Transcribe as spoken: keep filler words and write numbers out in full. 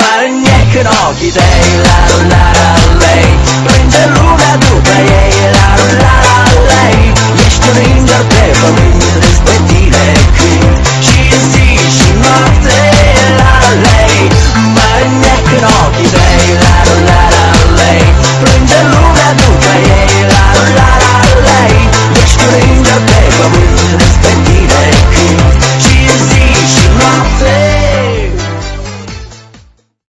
marin niech rogi dei la la la lei prende l'una dubla